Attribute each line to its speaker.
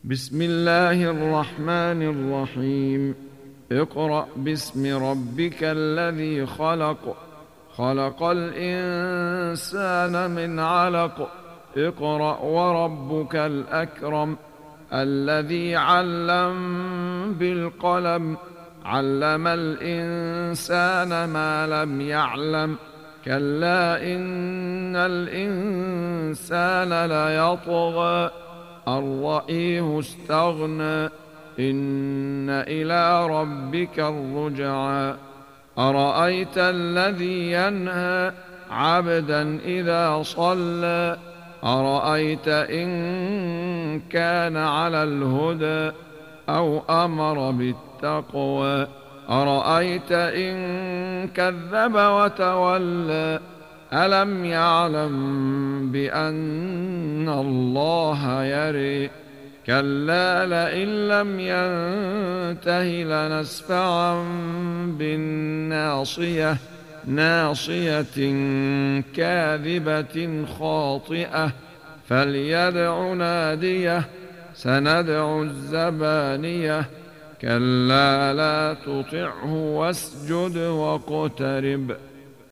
Speaker 1: بسم الله الرحمن الرحيم. اقرأ باسم ربك الذي خلق، خلق الإنسان من علق. اقرأ وربك الأكرم الذي علم بالقلم، علم الإنسان ما لم يعلم. كلا إن الإنسان ليطغى أن رآه استغنى، إن إلى ربك الرجعى. أرأيت الذي ينهى عبدا إذا صلى، أرأيت إن كان على الهدى أو أمر بالتقوى، أرأيت إن كذب وتولى. ألم يعلم بأن الله يرى. كلا لئن لم ينته لنسفعا بالناصية، ناصية كاذبة خاطئة. فليدع ناديه، سندع الزبانية. كلا لا تطعه واسجد واقترب.